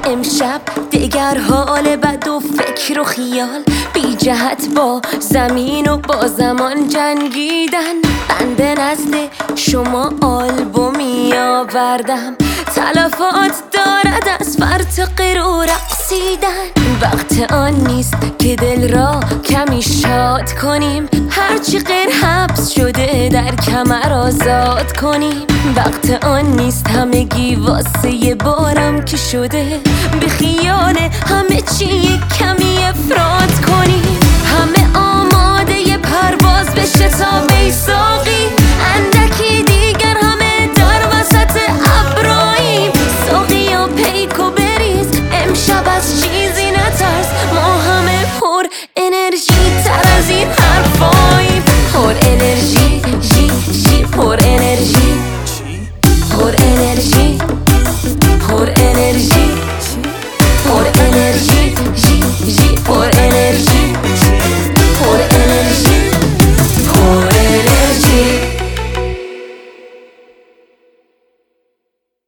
امشب دیگر حال بد و فکر و خیال بی جهت با زمین و با زمان جنگیدن. بنده نزد شما آلبومی آوردم، تلفات دارد از فرط و رقصیدن. وقت آن نیست که دل را کمی شاد کنیم، هرچی غیر حبس شده در کمر آزاد کنیم. وقت آن نیست همگی واسه یه بارم که شده، به خیال همه چی کمی افراد کنیم.